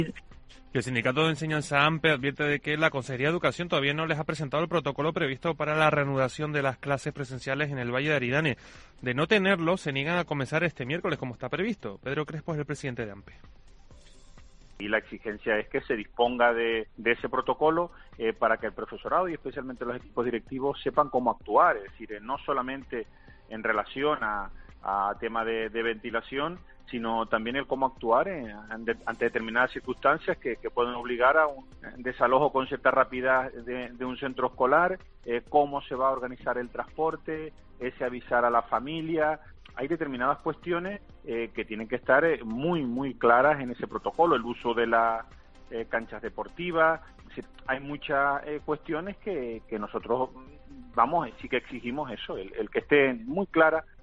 El Sindicato de Enseñanza AMPE advierte de que la Consejería de Educación todavía no les ha presentado el protocolo previsto para la reanudación de las clases presenciales en el Valle de Aridane. De no tenerlo, se niegan a comenzar este miércoles como está previsto. Pedro Crespo es el presidente de AMPE. Y la exigencia es que se disponga de ese protocolo para que el profesorado y especialmente los equipos directivos sepan cómo actuar, es decir, no solamente en relación a tema de ventilación, sino también el cómo actuar ante determinadas circunstancias que pueden obligar a un desalojo con cierta rapidez de un centro escolar, cómo se va a organizar el transporte, ese avisar a la familia. Hay determinadas cuestiones que tienen que estar muy claras en ese protocolo, el uso de las canchas deportivas. Es decir, hay muchas cuestiones que nosotros sí que exigimos eso, el que esté muy clara